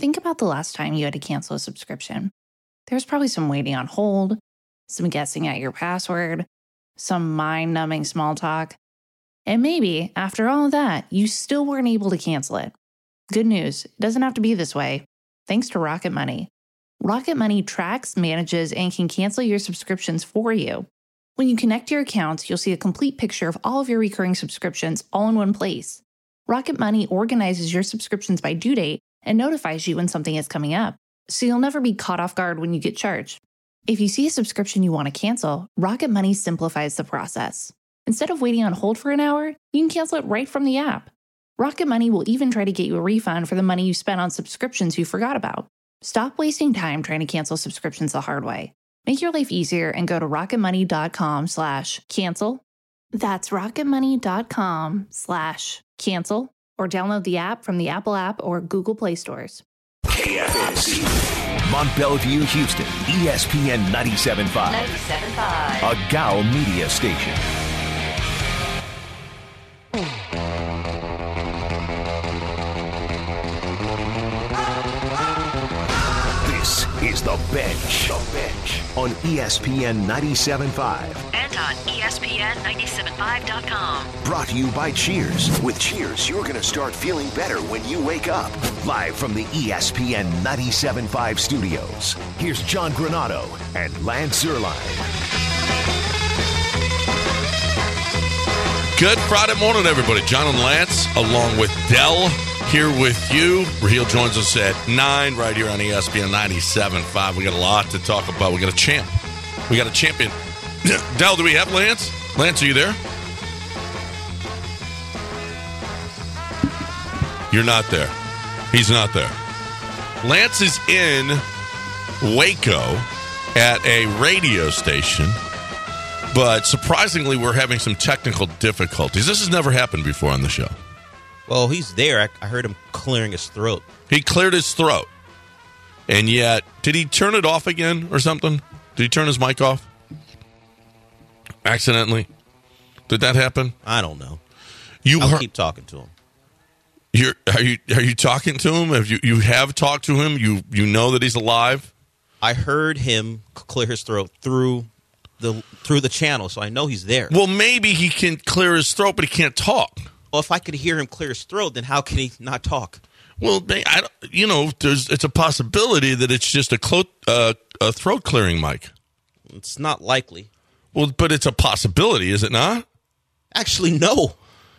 Think about the last time you had to cancel a subscription. There was probably some waiting on hold, some guessing at your password, some mind-numbing small talk. And maybe, after all of that, you still weren't able to cancel it. Good news, it doesn't have to be this way. Thanks to Rocket Money. Rocket Money tracks, manages, and can cancel your subscriptions for you. When you connect your accounts, you'll see a complete picture of all of your recurring subscriptions all in one place. Rocket Money organizes your subscriptions by due date and notifies you when something is coming up, so you'll never be caught off guard when you get charged. If you see a subscription you want to cancel, Rocket Money simplifies the process. Instead of waiting on hold for an hour, you can cancel it right from the app. Rocket Money will even try to get you a refund for the money you spent on subscriptions you forgot about. Stop wasting time trying to cancel subscriptions the hard way. Make your life easier and go to rocketmoney.com/cancel. That's rocketmoney.com/cancel, or download the app from the Apple App or Google Play stores. KFNC, Mont Bellevue, Houston, ESPN 97.5. 97.5. A Gow Media station. This is The Bench. The Bench on ESPN 97.5. And on ESPN975.com. Brought to you by Cheers. With Cheers, you're going to start feeling better when you wake up. Live from the ESPN 97.5 studios, here's John Granado and Lance Zierlein. Good Friday morning, everybody. John and Lance, along with Dell, here with you. Raheel joins us at 9 right here on ESPN 97.5. We got a lot to talk about. We got a champ. We got a champion. Dell, do we have Lance? Lance, are you there? You're not there. He's not there. Lance is in Waco at a radio station, but surprisingly, we're having some technical difficulties. This has never happened before on the show. Well, he's there. I heard him clearing his throat. He cleared his throat. And yet, did he turn it off again or something? Did he turn his mic off? Accidentally? Did that happen? I don't know. I'll keep talking to him. Are you talking to him? Have you have talked to him? You know that he's alive? I heard him clear his throat through the channel, so I know he's there. Well, maybe he can clear his throat, but he can't talk. Well, if I could hear him clear his throat, then how can he not talk? Well, it's a possibility that it's just a throat clearing mic. It's not likely. Well, but it's a possibility, is it not? Actually, no.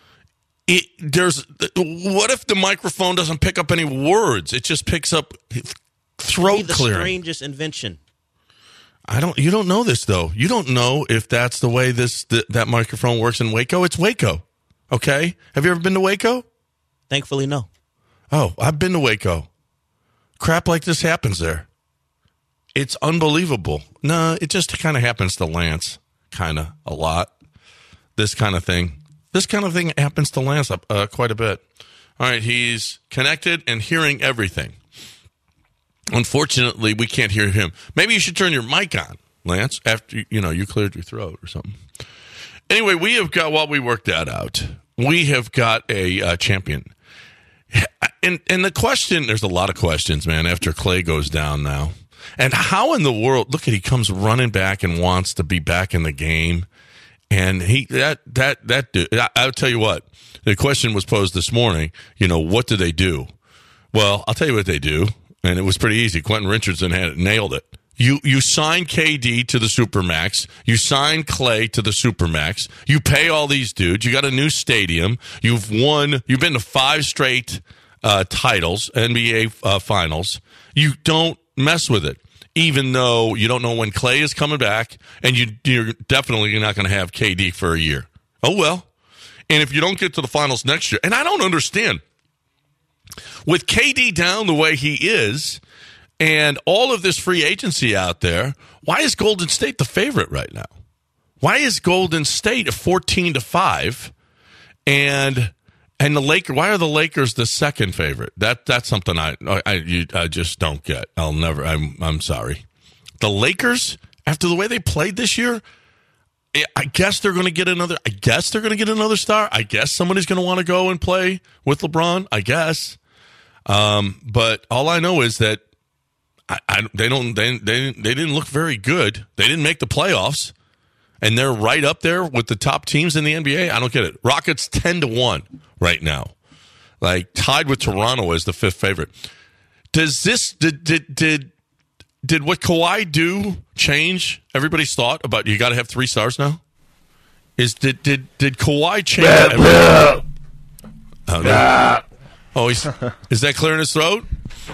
What if the microphone doesn't pick up any words? It just picks up throat clearing. The strangest invention. You don't know this though. You don't know if that's the way that microphone works in Waco. It's Waco. Okay? Have you ever been to Waco? Thankfully, no. Oh, I've been to Waco. Crap like this happens there. It's unbelievable. No, it just kind of happens to Lance, kind of a lot. This kind of thing happens to Lance quite a bit. All right, he's connected and hearing everything. Unfortunately, we can't hear him. Maybe you should turn your mic on, Lance, after you cleared your throat or something. Anyway, we have got, while we work that out, we have got a champion. And the question, there's a lot of questions, man, after Clay goes down now. And how in the world, look at, he comes running back and wants to be back in the game. And that dude, I'll tell you what, the question was posed this morning, what do they do? Well, I'll tell you what they do. And it was pretty easy. Quentin Richardson nailed it. You sign KD to the Supermax. You sign Clay to the Supermax. You pay all these dudes. You got a new stadium. You've been to 5 straight titles, NBA finals. You don't mess with it, even though you don't know when Clay is coming back, and you're definitely not going to have KD for a year. Oh, well. And if you don't get to the finals next year, and I don't understand, with KD down the way he is and all of this free agency out there, why is Golden State the favorite right now? Why is Golden State 14-5 and the Lakers? Why are the Lakers the second favorite? That's something I just don't get. I'm sorry. The Lakers, after the way they played this year, I guess they're going to get another. I guess they're going to get another star. I guess somebody's going to want to go and play with LeBron. I guess. But all I know is that they didn't look very good. They didn't make the playoffs, and they're right up there with the top teams in the NBA. I don't get it. Rockets 10-1 right now, like tied with Toronto as the 5th favorite. Does this did what Kawhi do change everybody's thought about you got to have 3 stars now? Did Kawhi change? Is that clearing his throat?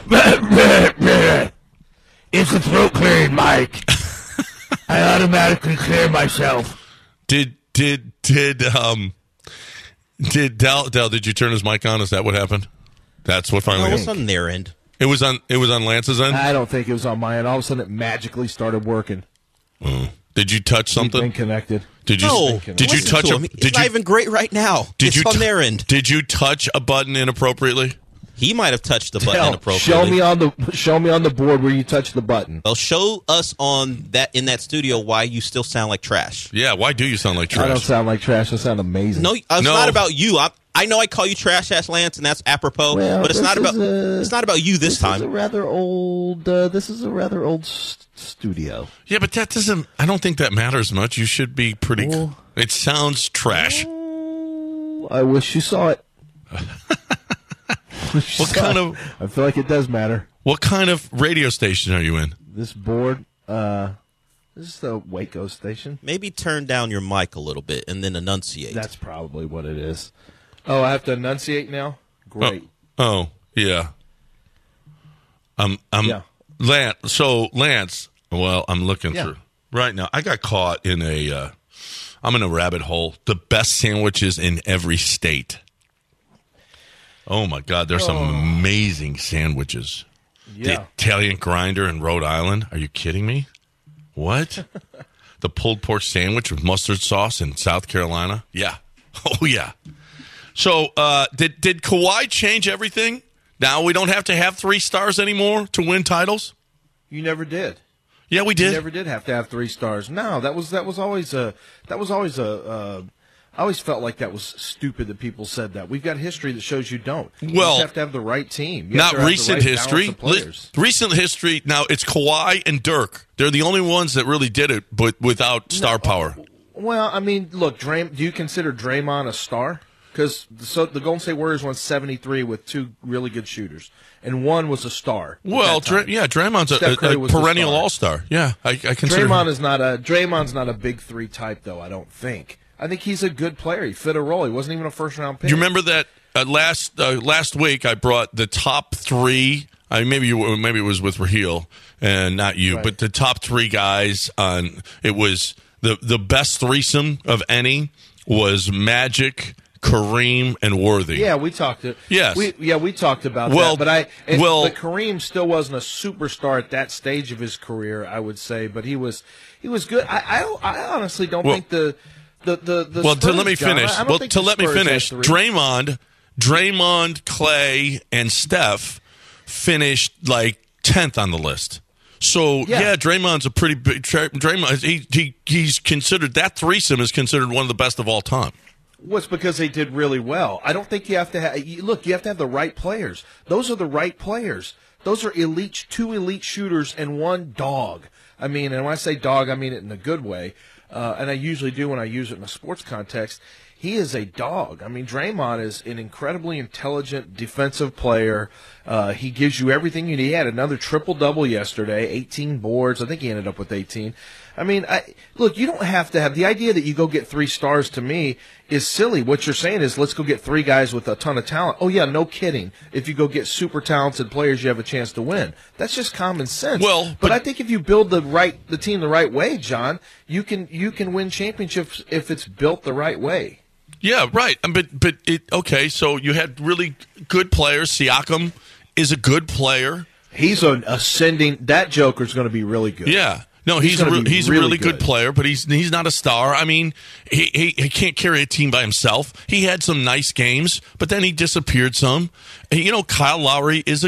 It's a throat clearing, Mike. I automatically clear myself. Did Dell, did you turn his mic on? Is that what happened? That's what finally No, happened. it's on their end. It was on Lance's end? I don't think it was on my end. All of a sudden, it magically started working. Did you touch We've been something? connected. Did you Listen touch to a him. It's not even great right now. It's on their end. Did you touch a button inappropriately? He might have touched the button Hell, inappropriately. show me on the board where you touch the button. Well, show us in that studio why you still sound like trash. Yeah, why do you sound like trash? I don't sound like trash. I sound amazing. No, it's not about you. I know I call you trash ass Lance, and that's apropos. Well, but it's not about you this time. This is a rather old studio. Yeah, but that doesn't. I don't think that matters much. You should be pretty. Well, it sounds trash. I wish you saw it. What kind of? I feel like it does matter. What kind of radio station are you in? This board, this is the Waco station. Maybe turn down your mic a little bit and then enunciate. That's probably what it is. Oh, I have to enunciate now? Great. Oh yeah. Yeah. Lance. Well, I'm looking through right now. I got caught in a. I'm in a rabbit hole. The best sandwiches in every state. Oh my God, there's some amazing sandwiches. Yeah. The Italian Grinder in Rhode Island. Are you kidding me? What? The pulled pork sandwich with mustard sauce in South Carolina. Yeah. Oh yeah. So did Kawhi change everything? Now we don't have to have 3 stars anymore to win titles? You never did. Yeah, we did. You never did have to have 3 stars. No, that was always a. I always felt like that was stupid that people said that. We've got history that shows you don't. You Well, just have to have the right team. You Not have to have the recent right history. balance of players. Recent history. Now it's Kawhi and Dirk. They're the only ones that really did it, but without star power. Well, I mean, look, do you consider Draymond a star? Because the Golden State Warriors won 73 with 2 really good shooters, and one was a star. Well, Draymond's Steph Curry a was the perennial star. all-star. Yeah, I consider Draymond's not a big 3 type, though. I don't think. I think he's a good player. He fit a role. He wasn't even a first-round pick. You remember that last week I brought the top 3. Maybe it was with Raheel and not you, Right. but the top 3 guys on. It was the best threesome of any was Magic, Kareem, and Worthy. Yeah, we talked. Yes. We talked about Well, that. But well- Kareem still wasn't a superstar at that stage of his career, I would say. But he was good. I honestly don't think the Well, Spurs, let me John, finish. I don't think the let me Spurs had finish. 3. Draymond, Clay, and Steph finished like 10th on the list. So yeah, Draymond's a pretty big. Draymond, he's considered, that threesome is considered one of the best of all time. Was because they did really well. I don't think you have to have. Look, you have to have the right players. Those are the right players. Those are 2 elite shooters and 1 dog. I mean, and when I say dog, I mean it in a good way. And I usually do when I use it in a sports context. He is a dog. I mean, Draymond is an incredibly intelligent defensive player. He gives you everything you need. He had another triple-double yesterday, 18 boards. I think he ended up with 18. I mean, look, you don't have to have – the idea that you go get 3 stars to me is silly. What you're saying is let's go get 3 guys with a ton of talent. Oh, yeah, no kidding. If you go get super talented players, you have a chance to win. That's just common sense. Well, but I think if you build the team the right way, John, you can win championships if it's built the right way. Yeah, right. But okay. So you had really good players. Siakam is a good player. He's an ascending. That Joker's going to be really good. Yeah. No, he's a really good player, but he's not a star. I mean, he can't carry a team by himself. He had some nice games, but then he disappeared some. Kyle Lowry is a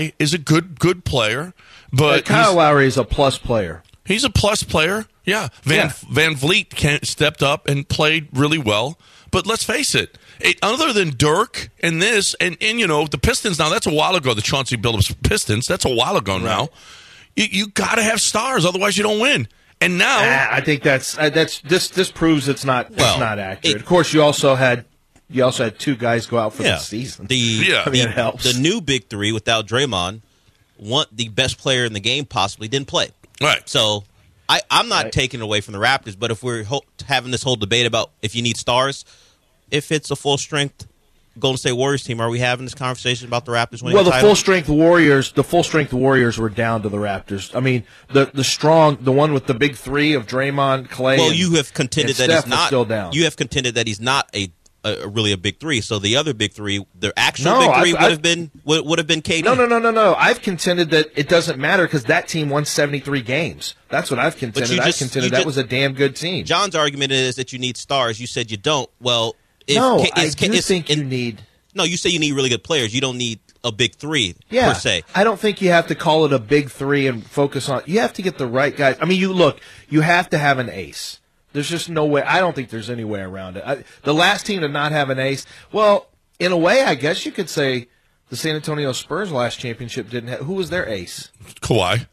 good player, but Kyle Lowry is a plus player. He's a plus player. Yeah. Van Vliet stepped up and played really well. But let's face it, other than Dirk and this, and the Pistons, now that's a while ago, the Chauncey Billups Pistons, that's a while ago now. You got to have stars, otherwise you don't win. And now I think this proves it's not accurate. Of course, you also had two guys go out for the season. It helps. The new big three without Draymond, the best player in the game possibly didn't play. Right. So I'm not taking away from the Raptors, but if we're having this whole debate about if you need stars, if it's a full strength Golden State Warriors team, are we having this conversation about the Raptors winning the title? full strength Warriors were down to the Raptors. I mean, the one with the big three of Draymond, Clay. Well, you have contended that Steph he's not still down. You have contended that he's not really a big three. So the other big three, the actual big three would have been KD. No. I've contended that it doesn't matter because that team won 73 games. That's what I've contended. I've contended that was a damn good team. John's argument is that you need stars. You said you don't. Well, I think you need. No, you say you need really good players. You don't need a big three per se. I don't think you have to call it a big three and focus on. You have to get the right guys. I mean, you have to have an ace. There's just no way. I don't think there's any way around it. The last team to not have an ace, well, in a way, I guess you could say the San Antonio Spurs last championship didn't have. Who was their ace? Kawhi.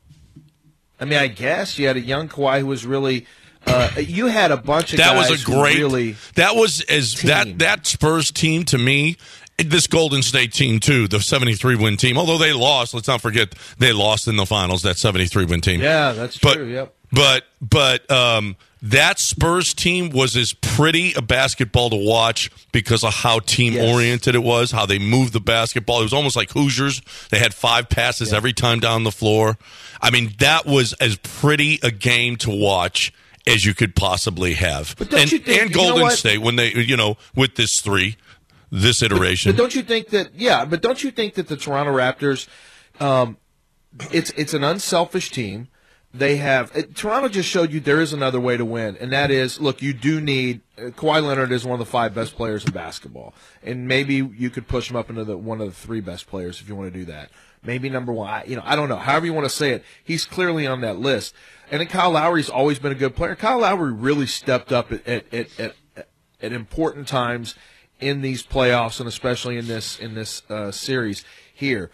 I mean, I guess you had a young Kawhi who was really. You had a bunch of that guys was a great. Who really that was as team. that Spurs team to me. This Golden State team too, the 73-win team. Although they lost, let's not forget they lost in the finals. That 73-win team. Yeah, that's true. Yep. But that Spurs team was as pretty a basketball to watch because of how team-oriented it was, how they moved the basketball. It was almost like Hoosiers. They had 5 passes every time down the floor. I mean, that was as pretty a game to watch as you could possibly have. And Golden State, when they, with this iteration. But don't you think that, the Toronto Raptors, it's an unselfish team. They have Toronto just showed you there is another way to win, and that is, look, you do need Kawhi Leonard is one of the 5 best players in basketball, and maybe you could push him up into one of the 3 best players if you want to do that. Maybe number 1. I don't know. However you want to say it, he's clearly on that list. And then Kyle Lowry's always been a good player. Kyle Lowry really stepped up at important times in these playoffs, and especially in this series here.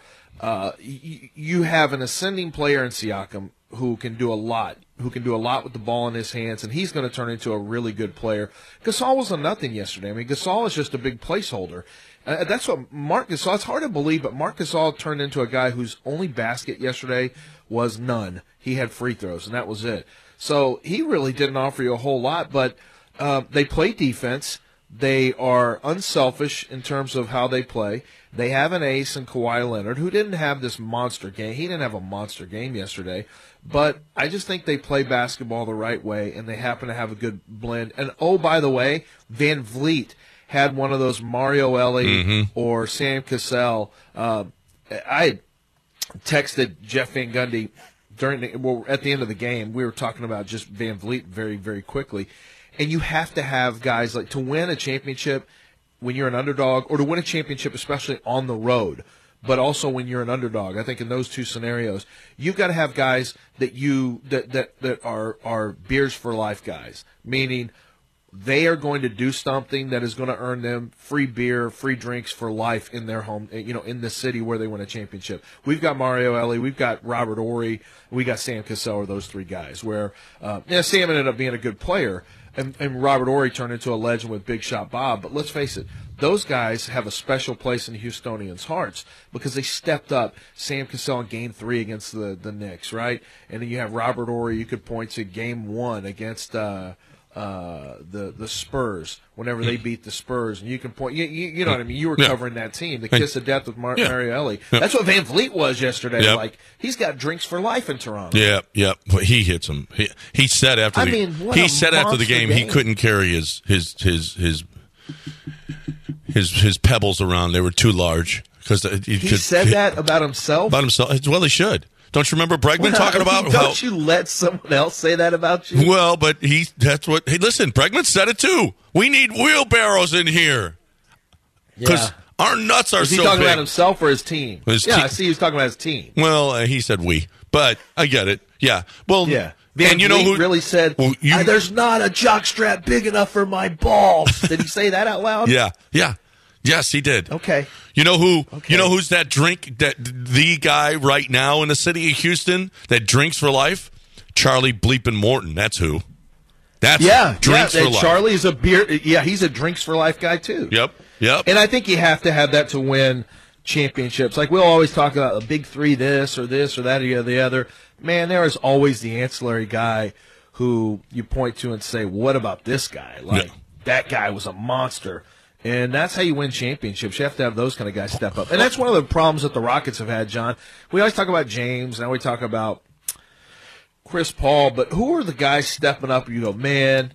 You have an ascending player in Siakam who can do a lot with the ball in his hands, and he's going to turn into a really good player. Gasol was a nothing yesterday. I mean, Gasol is just a big placeholder. That's what Marc Gasol, it's hard to believe, but Marc Gasol turned into a guy whose only basket yesterday was none. He had free throws, and that was it. So he really didn't offer you a whole lot, but they play defense. They are unselfish in terms of how they play. They have an ace in Kawhi Leonard, who didn't have this monster game. He didn't have a monster game yesterday. But I just think they play basketball the right way, and they happen to have a good blend. And, oh, by the way, Van Vliet had one of those Mario Elie or Sam Cassell. I texted Jeff Van Gundy at the end of the game. We were talking about just Van Vliet very, very quickly. And you have to have guys like to win a championship when you're an underdog, or to win a championship especially on the road, but also when you're an underdog. I think in those 2 scenarios, you've got to have guys that are beers for life guys, meaning they are going to do something that is going to earn them free beer, free drinks for life in their home, in the city where they win a championship. We've got Mario Elie, we've got Robert Horry, we got Sam Cassell, or those 3 guys, where Sam ended up being a good player, and Robert Horry turned into a legend with Big Shot Bob. But let's face it, those guys have a special place in Houstonians' hearts because they stepped up. Sam Cassell in Game 3 against the Knicks, right? And then you have Robert Horry. You could point to Game 1 against the Spurs whenever they beat the Spurs, and you can point. You know what I mean. You were covering that team, the kiss of death with Mario Elie. That's what Van Vliet was yesterday. Yep. Like, he's got drinks for life in Toronto. Yeah. But he hits him. He said after the game he couldn't carry his pebbles around. They were too large because he said that about himself. About himself. Well, he should. Don't you remember Bregman talking about? Don't you let someone else say that about you? Well, but that's what. Hey, listen, Bregman said it too. We need wheelbarrows in here because our nuts are so big. Is he talking about himself or his team? I see. He was talking about his team. Well, he said we, but I get it. Yeah. Well, Yeah. Van you know Vliet who really said, Well, there's not a jockstrap big enough for my balls. Did he say that out loud? Yeah. Yeah. Yes, he did. Okay. You know who? Okay. You know who's that the guy right now in the city of Houston that drinks for life? Charlie Bleepin' Morton. That's who. That's drinks for life. Charlie is a beer. Yeah, he's a drinks for life guy too. Yep. And I think you have to have that to win championships. Like we'll always talk about the big three, this or that or the other. Man, there is always the ancillary guy who you point to and say, "What about this guy? Like that guy was a monster." And that's how you win championships. You have to have those kind of guys step up. And that's one of the problems that the Rockets have had, John. We always talk about James, now we talk about Chris Paul, but who are the guys stepping up? You go, man,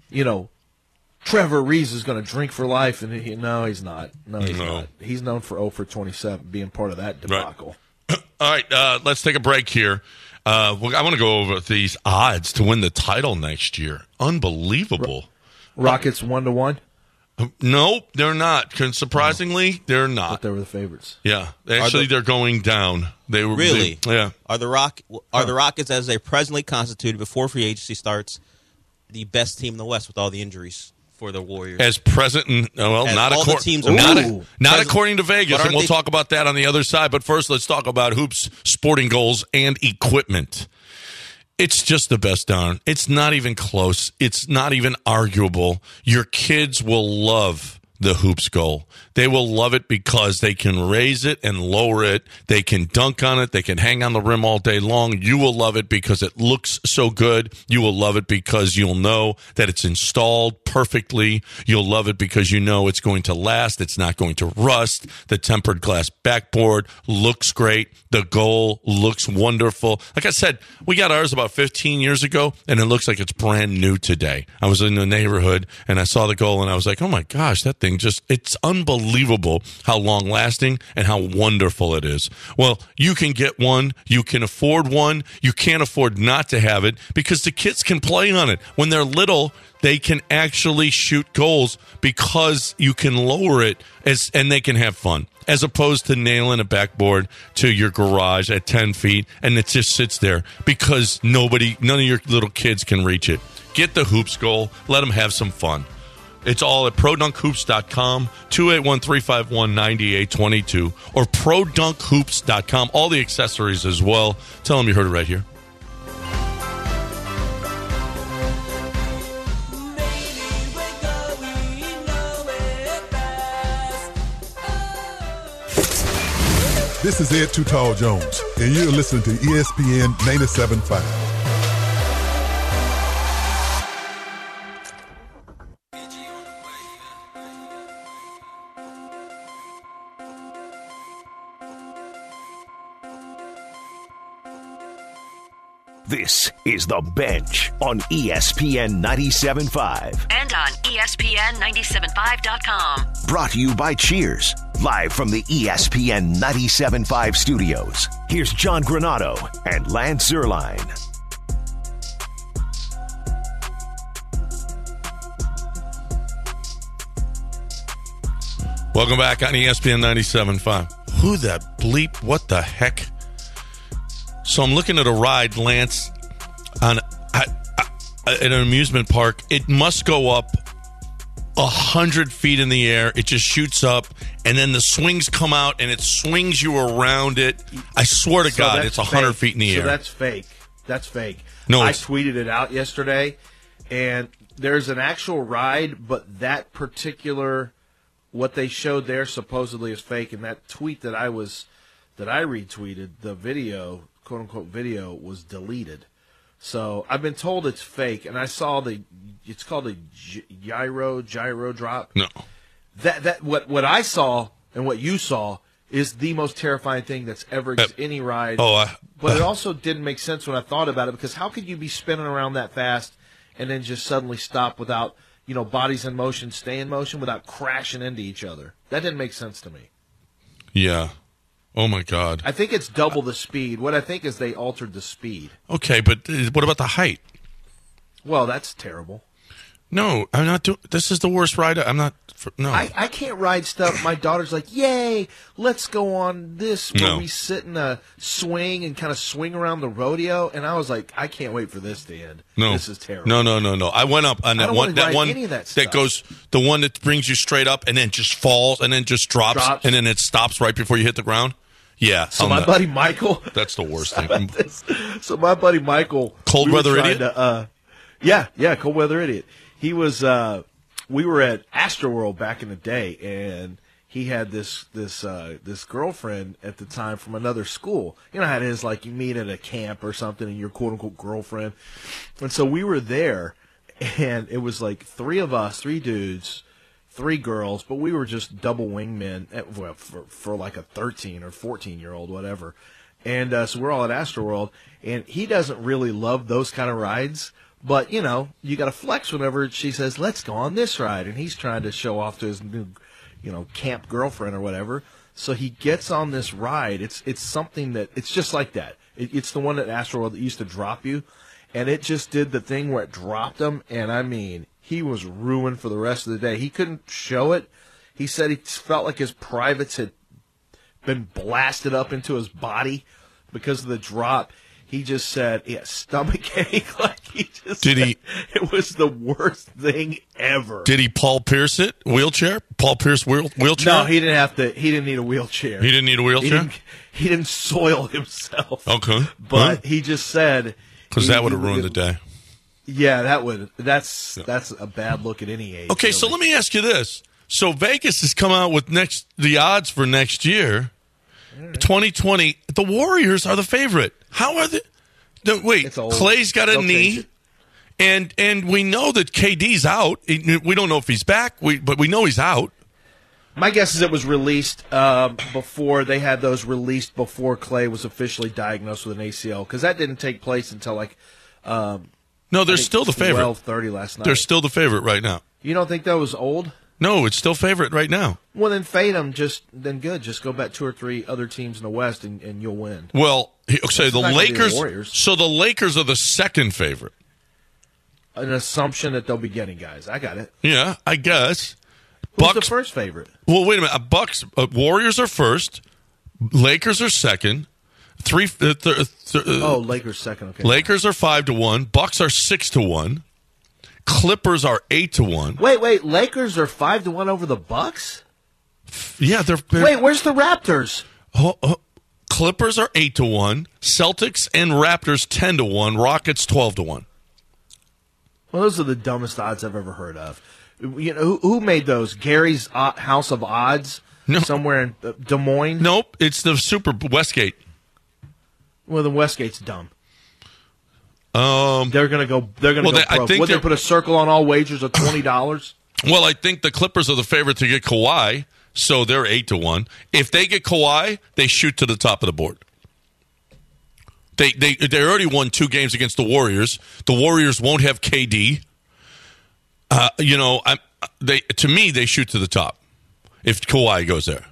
Trevor Reeves is going to drink for life, and no, he's not. No, he's not. He's known for 0 for 27, being part of that debacle. Right. All right, let's take a break here. I want to go over these odds to win the title next year. Unbelievable. Rockets 1-1. No, they're not. Surprisingly, they're not. But they were the favorites. Yeah, actually, they're going down. They were really. Yeah. Are the Rockets, as they're presently constituted before free agency starts, the best team in the West with all the injuries for the Warriors? As present, not according to Vegas, and we'll talk about that on the other side. But first, let's talk about hoops, sporting goals, and equipment. It's just the best darn. It's not even close. It's not even arguable. Your kids will love the hoops goal. They will love it because they can raise it and lower it. They can dunk on it. They can hang on the rim all day long. You will love it because it looks so good. You will love it because you'll know that it's installed perfectly. You'll love it because you know it's going to last. It's not going to rust. The tempered glass backboard looks great. The goal looks wonderful. Like I said, we got ours about 15 years ago, and it looks like it's brand new today. I was in the neighborhood, and I saw the goal, and I was like, oh, my gosh, that thing it's unbelievable how long-lasting and how wonderful it is. Well, you can get one. You can afford one. You can't afford not to have it because the kids can play on it. When they're little, they can actually shoot goals because you can lower it and they can have fun, as opposed to nailing a backboard to your garage at 10 feet and it just sits there because none of your little kids can reach it. Get the hoops goal. Let them have some fun. It's all at ProDunkHoops.com, 281-351-9822, or ProDunkHoops.com. All the accessories as well. Tell them you heard it right here. This is Ed Too Tall Jones, and you're listening to ESPN 97.5. This is The Bench on ESPN 97.5. And on ESPN975.com. Brought to you by Cheers, live from the ESPN 97.5 studios. Here's John Granato and Lance Zierlein. Welcome back on ESPN 97.5. Who the bleep? What the heck? So I'm looking at a ride, Lance, at an amusement park. It must go up 100 feet in the air. It just shoots up, and then the swings come out, and it swings you around it. I swear to God, it's 100 feet in the air. So that's fake. That's fake. No, I tweeted it out yesterday, and there's an actual ride, but that particular, what they showed there supposedly is fake, and that tweet that I retweeted, the video, quote-unquote video, was deleted. So I've been told it's fake, and I saw it's called a gyro drop. No. What I saw and what you saw is the most terrifying thing that's ever any ride. But it also didn't make sense when I thought about it, because how could you be spinning around that fast and then just suddenly stop without, bodies in motion, stay in motion, without crashing into each other? That didn't make sense to me. Yeah. Oh, my God. I think it's double the speed. What I think is they altered the speed. Okay, but what about the height? Well, that's terrible. No, I'm not doing. This is the worst ride. I'm not. No. I can't ride stuff. My daughter's like, yay, let's go on this where we sit in a swing and kind of swing around the rodeo. And I was like, I can't wait for this to end. No. This is terrible. No. I went up on that one. That one any of that goes, the one that brings you straight up and then just falls and then just drops. And then it stops right before you hit the ground. Yeah. So my buddy Michael. That's the worst thing. So my buddy Michael. Cold weather idiot? Yeah, cold weather idiot. He was, we were at Astroworld back in the day, and he had this girlfriend at the time from another school. You know how it is, like you meet at a camp or something and your quote-unquote girlfriend. And so we were there, and it was like 3 of us, 3 dudes, 3 girls, but we were just double wingmen for like a 13 or 14-year-old, whatever. And so we're all at Astroworld, and he doesn't really love those kind of rides. But, you know, you got to flex whenever she says, let's go on this ride. And he's trying to show off to his new, camp girlfriend or whatever. So he gets on this ride. It's something that, it's just like that. It's the one at Astroworld that used to drop you. And it just did the thing where it dropped him. And, I mean, he was ruined for the rest of the day. He couldn't show it. He said he felt like his privates had been blasted up into his body because of the drop. He just said, stomach ache. Like it was the worst thing ever. Did he Paul Pierce it? Wheelchair? Paul Pierce wheelchair? No, he didn't have to. He didn't need a wheelchair. He didn't need a wheelchair? He didn't soil himself. Okay. But he just said. Because that would have ruined the day. Yeah, that's a bad look at any age. Okay, really. So let me ask you this. So Vegas has come out with the odds for next year. 2020, the Warriors are the favorite. How are they? Wait, Clay's got a knee, and we know that KD's out. We don't know if he's back, but we know he's out. My guess is it was released before they had those released before Clay was officially diagnosed with an ACL, because that didn't take place until like. No, they're still the favorite. 12:30 last night. They're still the favorite right now. You don't think that was old? No, it's still favorite right now. Well, then fade them. Then good. Just go bet 2 or 3 other teams in the West, and you'll win. Well, okay, the Lakers. Warriors. So the Lakers are the second favorite. An assumption that they'll be getting guys. I got it. Yeah, I guess. Who's the first favorite? Well, wait a minute. Warriors are first. Lakers are second. Lakers second. Okay. Lakers are 5-1. Bucks are 6-1. Clippers are 8-1. Wait. Lakers are 5-1 over the Bucks? Yeah, they're Wait, where's the Raptors? Clippers are 8-1. Celtics and Raptors 10-1. Rockets 12-1. Well, those are the dumbest odds I've ever heard of. You know who made those? Gary's House of Odds? No. Somewhere in Des Moines? Nope, it's the Super Westgate. Well, then Westgate's dumb. They're gonna go. They're gonna go broke. Would they put a circle on all wagers of $20? Well, I think the Clippers are the favorite to get Kawhi, so they're 8-1. If they get Kawhi, they shoot to the top of the board. They already won 2 games against the Warriors. The Warriors won't have KD. To me, they shoot to the top if Kawhi goes there.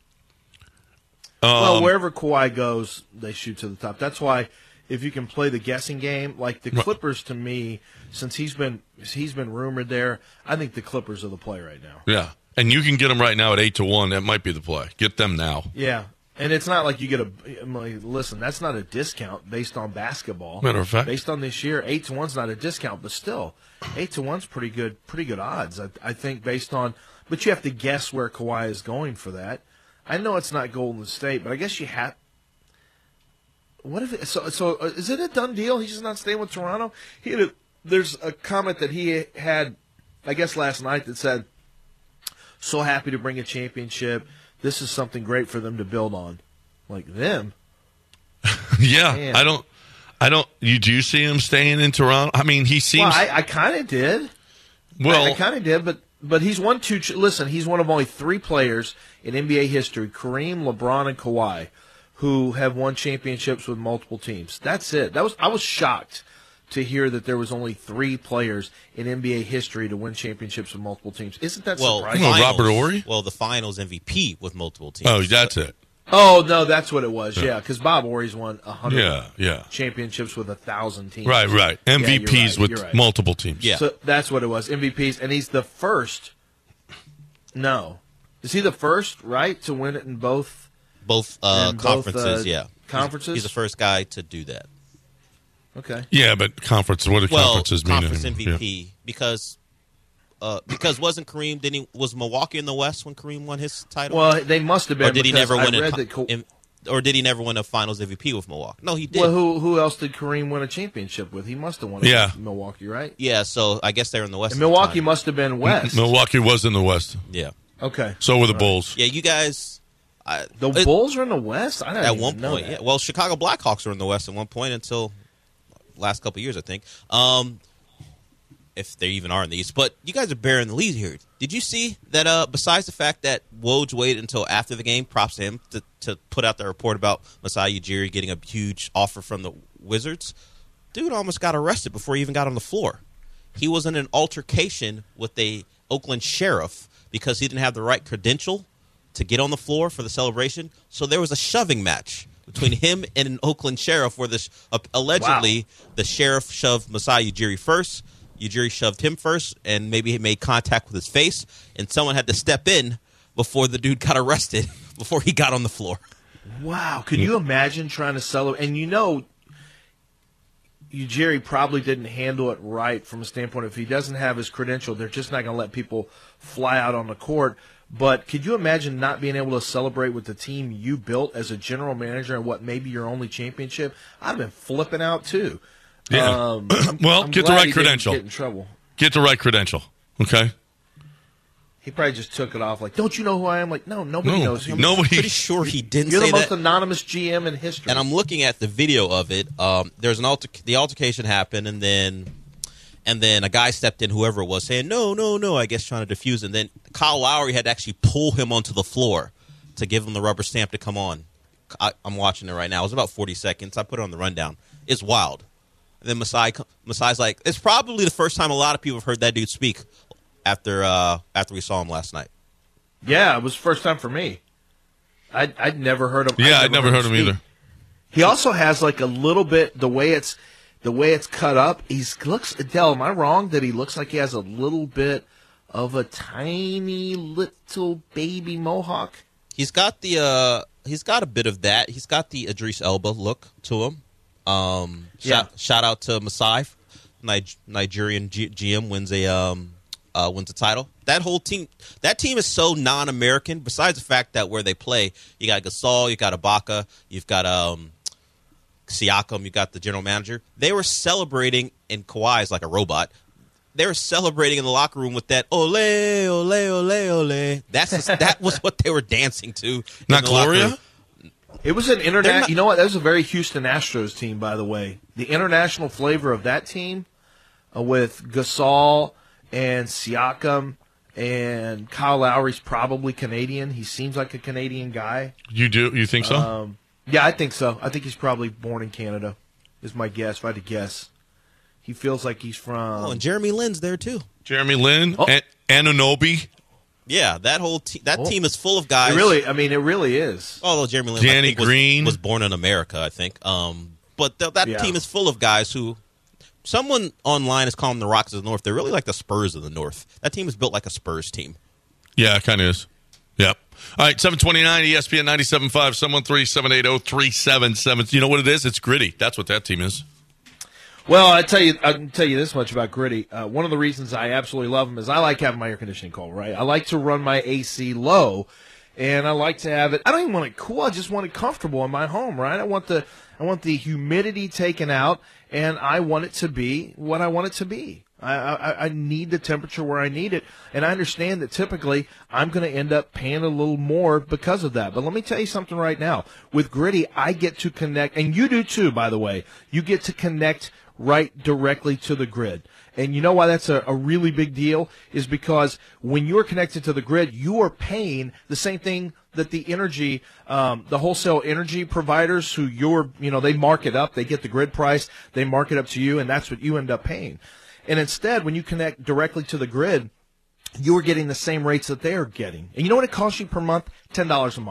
Well, wherever Kawhi goes, they shoot to the top. That's why. If you can play the guessing game, like the Clippers, to me, since he's been rumored there, I think the Clippers are the play right now. Yeah, and you can get them right now at 8-1. That might be the play. Get them now. Yeah, and it's not like you get listen. That's not a discount based on basketball. Matter of fact, based on this year, 8-1's not a discount, but still, 8-1's pretty good odds. I think based on, but you have to guess where Kawhi is going for that. I know it's not Golden State, but I guess you have. What if so? Is it a done deal? He's just not staying with Toronto. There's a comment that he had, I guess, last night that said, "So happy to bring a championship. This is something great for them to build on." Like them? Yeah, man. I don't. Do you see him staying in Toronto? I mean, he seems. Well, I kind of did. Well, I kind of did, but he's won 2. Listen, he's one of only 3 players in NBA history: Kareem, LeBron, and Kawhi, who have won championships with multiple teams. That's it. I was shocked to hear that there was only 3 players in NBA history to win championships with multiple teams. Isn't that surprising? Robert Horry? Well, the Finals MVP with multiple teams. Oh, that's it. Oh, no, that's what it was. Yeah, because Bob Orr's won 100 Yeah. championships with 1,000 teams. Right. Yeah, MVPs you're with right. multiple teams. Yeah. So that's what it was. MVPs, and he's the first. No, is he the first? Right, to win it in both conferences. conferences. He's the first guy to do that. Okay. Yeah, but conference. What do conferences mean? Conference anymore? MVP because wasn't Kareem? Was Milwaukee in the West when Kareem won his title? Well, they must have been. Or did he because never I win read or did he never win a Finals MVP with Milwaukee? No, he did. Well, who else did Kareem win a championship with? He must have won it with Milwaukee, right? Yeah, so I guess they're in the West. And Milwaukee must have been West. Milwaukee was in the West. Yeah. Okay. So were the Bulls. Yeah, you guys. The Bulls are in the West? I didn't at even one know point. that. Yeah. Well, Chicago Blackhawks were in the West at one point until last couple of years, I think. If they even are in the East. But you guys are bearing the lead here. Did you see that besides the fact that Woj waited until after the game, props to him, to put out the report about Masai Ujiri getting a huge offer from the Wizards, dude almost got arrested before he even got on the floor. He was in an altercation with the Oakland sheriff because he didn't have the right credential to get on the floor for the celebration. So there was a shoving match between him and an Oakland sheriff where allegedly the sheriff shoved Masai Ujiri first. Ujiri shoved him first, and maybe he made contact with his face, and someone had to step in before the dude got arrested, before he got on the floor. Wow. Could you imagine trying to celebrate? And Ujiri probably didn't handle it right from a standpoint. If he doesn't have his credential, they're just not going to let people fly out on the court. But could you imagine not being able to celebrate with the team you built as a general manager and what may be your only championship? I'd have been flipping out, too. Yeah. I'm get the glad right he didn't credential. Get in trouble. Get the right credential. Okay. He probably just took it off like, don't you know who I am? Like, no, nobody knows who you are. Nobody. Pretty sure he didn't You're say the most that. anonymous GM in history. And I'm looking at the video of it. There's the altercation happened, and then a guy stepped in, whoever it was, saying no, I guess trying to defuse it. And then Kyle Lowry had to actually pull him onto the floor to give him the rubber stamp to come on. I'm watching it right now. It was about 40 seconds. I put it on the rundown. It's wild. And then Masai's like, it's probably the first time a lot of people have heard that dude speak after we saw him last night. Yeah, it was the first time for me. I'd never heard him. Yeah, I'd never heard him speak. either. He also has like a little bit the way it's cut up. Dell, am I wrong that he looks like he has a little bit of a tiny little baby mohawk? He's got a bit of that. He's got the Idris Elba look to him. Shout out to Masai, Nigerian GM wins a title. That team is so non-American. Besides the fact that where they play, you got Gasol, you got Ibaka, you've got Siakam, you got the general manager. They were celebrating, and Kawhi's like a robot. They were celebrating in the locker room with that ole ole ole ole. That was what they were dancing to. Not Gloria. It was an international. You know what? That was a very Houston Astros team, by the way. The international flavor of that team, with Gasol and Siakam, and Kyle Lowry's probably Canadian. He seems like a Canadian guy. You do? You think so? Yeah, I think so. I think he's probably born in Canada. Is my guess. If I had to guess, he feels like he's from. Oh, and Jeremy Lin's there too. Jeremy Lin, Anunoby. Yeah, that whole team is full of guys. It really is. Although Jeremy Lin, Danny Green was born in America, I think. But that team is full of guys who. Someone online is calling the Rockets of the North. They're really like the Spurs of the North. That team is built like a Spurs team. Yeah, it kind of is. Yep. All right, 729 ESPN 97.5, 713-780-377. You know what it is? It's gritty. That's what that team is. Well, I can tell you this much about Gritty. One of the reasons I absolutely love them is I like having my air conditioning cold, right? I like to run my AC low, and I like to have it. I don't even want it cool. I just want it comfortable in my home, right? I want the humidity taken out, and I want it to be what I want it to be. I need the temperature where I need it, and I understand that typically I'm going to end up paying a little more because of that. But let me tell you something right now. With Gritty, I get to connect, and you do too, by the way. You get to connect right directly to the grid. And you know why that's a really big deal is because when you're connected to the grid, you are paying the same thing that the energy, the wholesale energy providers who they mark it up. They get the grid price. They mark it up to you, and that's what you end up paying. And instead, when you connect directly to the grid, you are getting the same rates that they are getting. And you know what it costs you per month? $10 a month.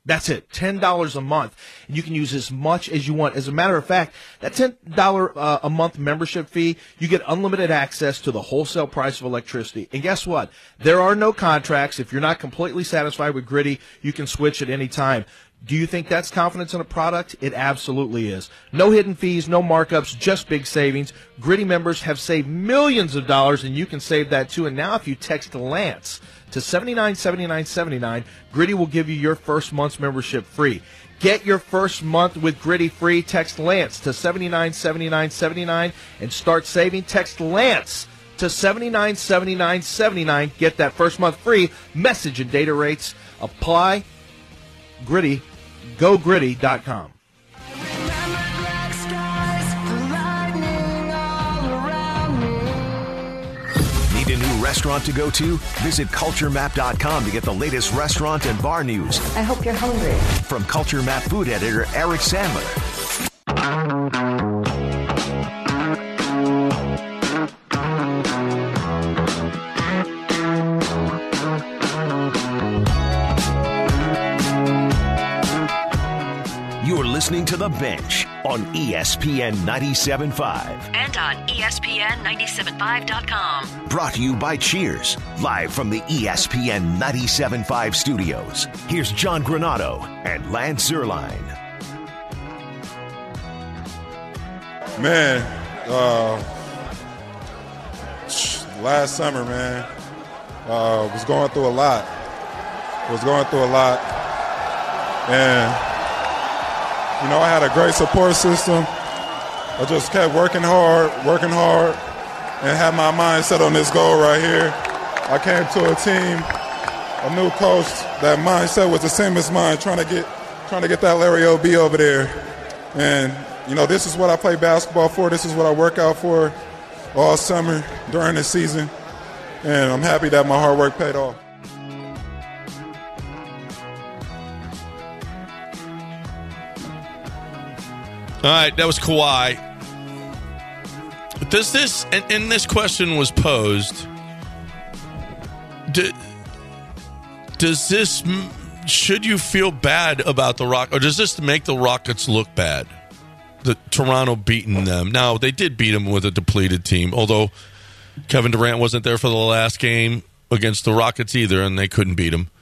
That's it, $10 a month. And you can use as much as you want. As a matter of fact, that $10 a month membership fee, you get unlimited access to the wholesale price of electricity. And guess what? There are no contracts. If you're not completely satisfied with Griddy, you can switch at any time. Do you think that's confidence in a product? It absolutely is. No hidden fees, no markups, just big savings. Griddy members have saved millions of dollars, and you can save that too. And now if you text Lance to 797979, Griddy will give you your first month's membership free. Get your first month with Griddy free. Text Lance to 797979 and start saving. Text Lance to 797979. Get that first month free. Message and data rates apply. Griddy. GoGriddy.com. Need a new restaurant to go to? Visit CultureMap.com to get the latest restaurant and bar news. I hope you're hungry. From Culture Map food editor Eric Sandler. You're listening to The Bench on ESPN 97.5. And on ESPN975.com. Brought to you by Cheers, live from the ESPN 97.5 studios. Here's John Granado and Lance Zierlein. Man, last summer, man, was going through a lot. And you know, I had a great support system. I just kept working hard, and had my mind set on this goal right here. I came to a team, a new coach. That mindset was the same as mine, trying to get that Larry O.B. over there. And, you know, this is what I play basketball for. This is what I work out for all summer during the season. And I'm happy that my hard work paid off. All right, that was Kawhi. Does this, and this question was posed, does this, should you feel bad about the Rockets, or does this make the Rockets look bad? The Toronto beating them. Now, they did beat them with a depleted team, although Kevin Durant wasn't there for the last game against the Rockets either, and they couldn't beat him.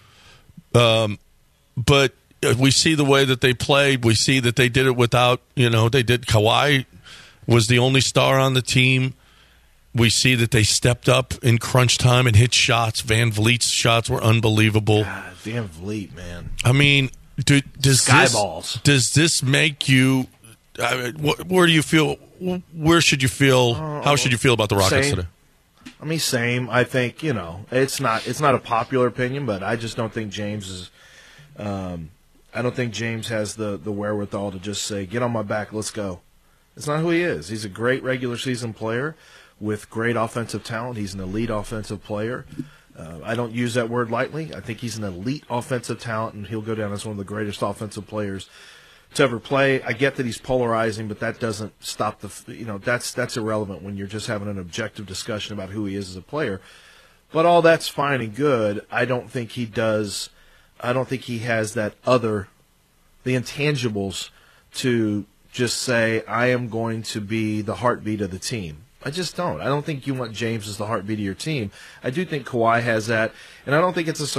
But we see the way that they played. We see that they did it without, Kawhi was the only star on the team. We see that they stepped up in crunch time and hit shots. Van Vliet's shots were unbelievable. God, Van Vliet, man. I mean, does this make you, where do you feel, where should you feel, how should you feel about the Rockets today? I mean, same. I think, it's not a popular opinion, but I just don't think James is I don't think James has the wherewithal to just say, get on my back, let's go. It's not who he is. He's a great regular season player with great offensive talent. He's an elite offensive player. I don't use that word lightly. I think he's an elite offensive talent, and he'll go down as one of the greatest offensive players to ever play. I get that he's polarizing, but that doesn't stop that's irrelevant when you're just having an objective discussion about who he is as a player. But all that's fine and good. I don't think he has the intangibles to just say, I am going to be the heartbeat of the team. I just don't. I don't think you want James as the heartbeat of your team. I do think Kawhi has that, and I don't think there's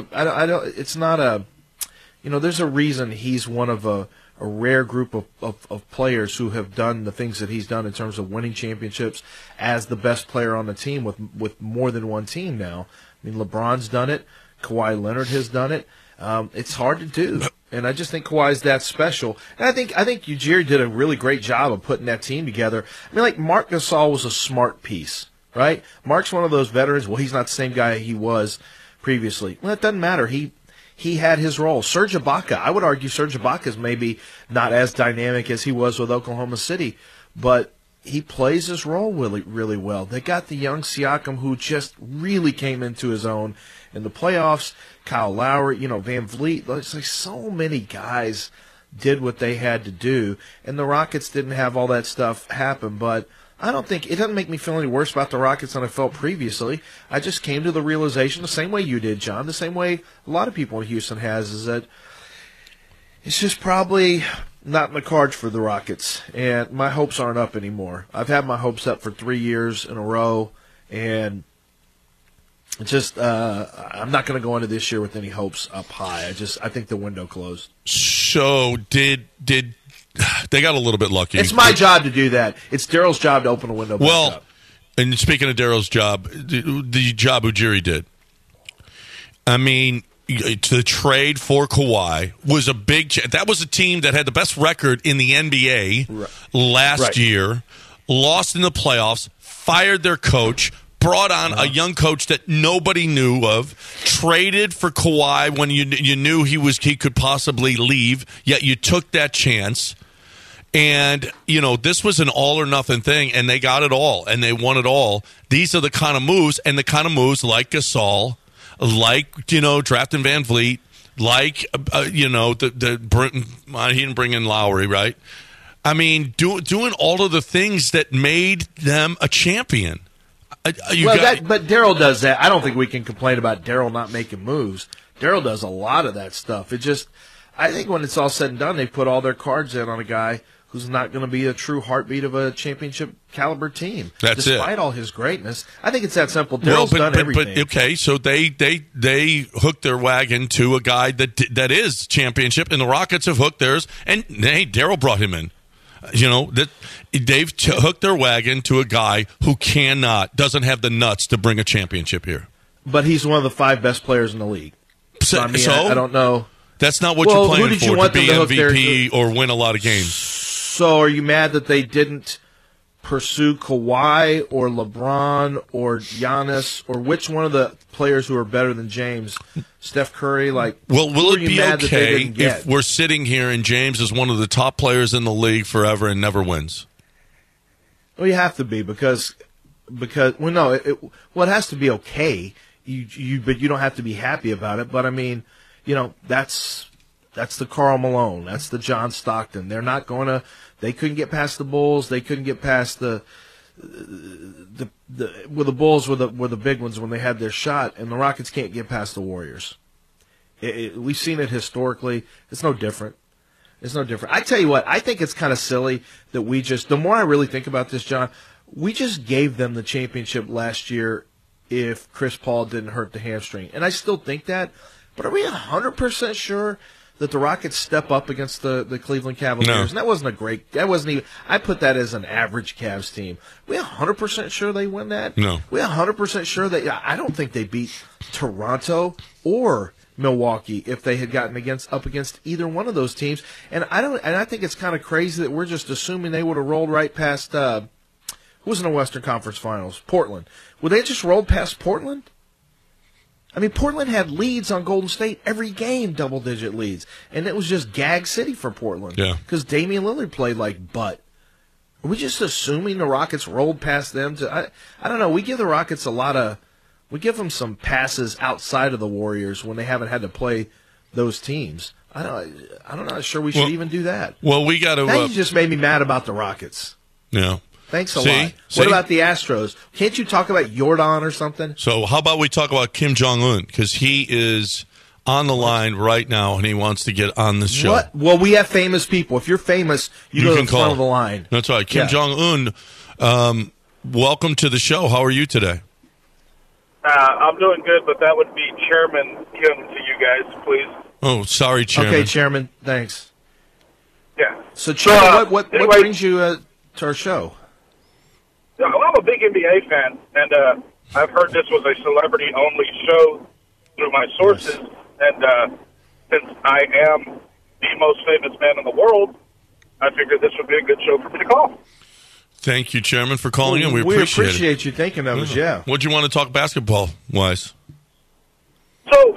a reason he's one of a rare group of players who have done the things that he's done in terms of winning championships as the best player on the team with more than one team now. I mean, LeBron's done it. Kawhi Leonard has done it. It's hard to do, and I just think Kawhi's that special. And I think Ujiri did a really great job of putting that team together. I mean, like Marc Gasol was a smart piece, right? Mark's one of those veterans. Well, he's not the same guy he was previously. Well, it doesn't matter. He had his role. Serge Ibaka, I would argue Serge Ibaka is maybe not as dynamic as he was with Oklahoma City, but he plays his role really, really well. They got the young Siakam who just really came into his own in the playoffs. Kyle Lowry, Van Vliet. It's like so many guys did what they had to do, and the Rockets didn't have all that stuff happen. But I don't think it doesn't make me feel any worse about the Rockets than I felt previously. I just came to the realization the same way you did, John, the same way a lot of people in Houston has, is that It's just probably not in the cards for the Rockets, and my hopes aren't up anymore. I've had my hopes up for 3 years in a row, and it's just I'm not going to go into this year with any hopes up high. I think the window closed. So did they got a little bit lucky? It's my job to do that. It's Daryl's job to open a window back up. And speaking of Daryl's job, the job Ujiri did, I mean, the trade for Kawhi was a big that was a team that had the best record in the NBA last year, lost in the playoffs, fired their coach, brought on a young coach that nobody knew of, traded for Kawhi when you knew he could possibly leave, yet you took that chance. And, this was an all-or-nothing thing, and they got it all, and they won it all. These are the kind of moves, and the kind of moves like Gasol, like, drafting Van Vliet, like, he didn't bring in Lowry, right? I mean, doing all of the things that made them a champion. But Daryl does that. I don't think we can complain about Daryl not making moves. Daryl does a lot of that stuff. I think when it's all said and done, they put all their cards in on a guy who's not going to be a true heartbeat of a championship caliber team. Despite all his greatness. I think it's that simple. Daryl's done everything. But okay, so they hooked their wagon to a guy that is championship, and the Rockets have hooked theirs, and hey, Daryl brought him in. They've hooked their wagon to a guy who doesn't have the nuts to bring a championship here. But he's one of the 5 best players in the league. So I don't know. That's not what you're playing for, to be MVP or win a lot of games. So are you mad that they didn't pursue Kawhi or LeBron or Giannis or which one of the players who are better than James, Steph Curry? Will it be okay if we're sitting here and James is one of the top players in the league forever and never wins? Well, you have to be because it has to be okay. But you don't have to be happy about it. But I mean, that's the Karl Malone. That's the John Stockton. They're not going to. They couldn't get past the Bulls. They couldn't get past the Bulls were the big ones when they had their shot, and the Rockets can't get past the Warriors. We've seen it historically. It's no different. It's no different. I tell you what, I think it's kind of silly that the more I really think about this, John, we just gave them the championship last year if Chris Paul didn't hurt the hamstring. And I still think that, but are we 100% sure that the Rockets step up against the Cleveland Cavaliers? No. And that wasn't even, I put that as an average Cavs team. We 100% sure they win that? No. We 100% sure I don't think they beat Toronto or Milwaukee if they had gotten up against either one of those teams. And I think it's kind of crazy that we're just assuming they would have rolled right past, who was in the Western Conference Finals? Portland. Would they just roll past Portland? I mean, Portland had leads on Golden State every game, double-digit leads. And it was just gag city for Portland. Yeah. Because Damian Lillard played like butt. Are we just assuming the Rockets rolled past them? I don't know. We give the Rockets we give them some passes outside of the Warriors when they haven't had to play those teams. I'm not sure we should even do that. Well, we got to. Now you just made me mad about the Rockets. Yeah. Thanks a lot. What about the Astros? Can't you talk about Jordan or something? So how about we talk about Kim Jong-un? Because he is on the line right now, and he wants to get on the show. What? Well, we have famous people. If you're famous, you go to the front of the line. That's right. Kim Jong-un, welcome to the show. How are you today? I'm doing good, but that would be Chairman Kim to you guys, please. Oh, sorry, Chairman. Okay, Chairman. Thanks. Yeah. So, Chairman, what brings you to our show? Well, I'm a big NBA fan, and I've heard this was a celebrity-only show through my sources, and since I am the most famous man in the world, I figured this would be a good show for me to call. Thank you, Chairman, for calling in. We appreciate you thinking of us, yeah. What do you want to talk basketball-wise? So,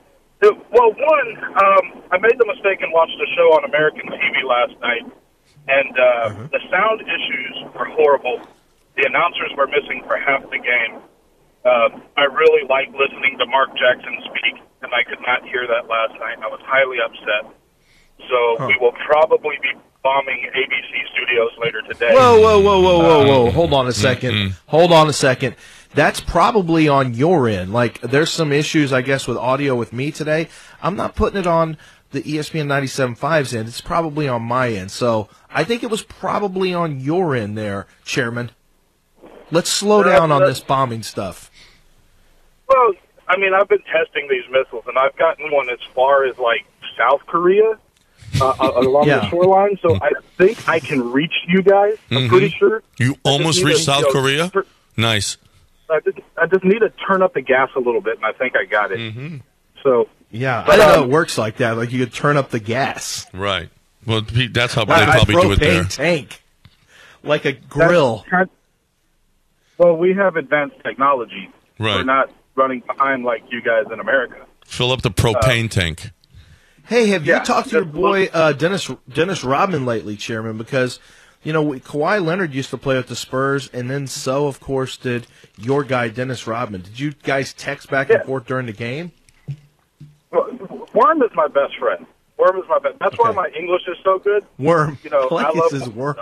I made the mistake and watched a show on American TV last night, and the sound issues were horrible. The announcers were missing for half the game. I really like listening to Mark Jackson speak, and I could not hear that last night. I was highly upset. So we will probably be bombing ABC Studios later today. Whoa. Hold on a second. Hold on a second. That's probably on your end. Like, there's some issues, I guess, with audio with me today. I'm not putting it on the ESPN 97.5's end. It's probably on my end. So I think it was probably on your end there, Chairman. Let's slow down on this bombing stuff. Well, I mean, I've been testing these missiles, and I've gotten one as far as, like, South Korea along the shoreline, so I think I can reach you guys. I'm pretty sure. You almost reached South Korea? Nice. I just need to turn up the gas a little bit, and I think I got it. Mm-hmm. So, yeah, I know it works like that. Like, you could turn up the gas. Right. Well, that's how they probably do it there. Tank. Like a grill. Well, we have advanced technology. Right. We're not running behind like you guys in America. Fill up the propane tank. Hey, have you talked to your boy Dennis Rodman lately, Chairman? Because, you know, Kawhi Leonard used to play with the Spurs, and then so, of course, did your guy, Dennis Rodman. Did you guys text back and forth during the game? Well, Worm is my best friend. Worm is my best. That's why my English is so good. Worm. You know, like I love his Worm.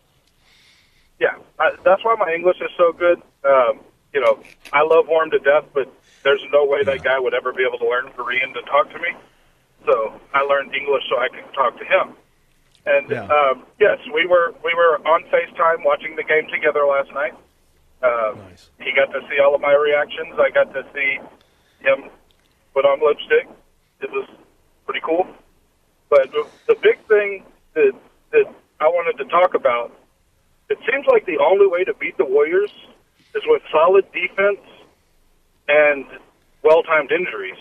That's why my English is so good. You know, I love Worm to death, but there's no way that guy would ever be able to learn Korean to talk to me. So I learned English so I could talk to him. And yes, we were on FaceTime watching the game together last night. Nice. He got to see all of my reactions. I got to see him put on lipstick. It was pretty cool. But the big thing that I wanted to talk about, it seems like the only way to beat the Warriors is with solid defense and well-timed injuries.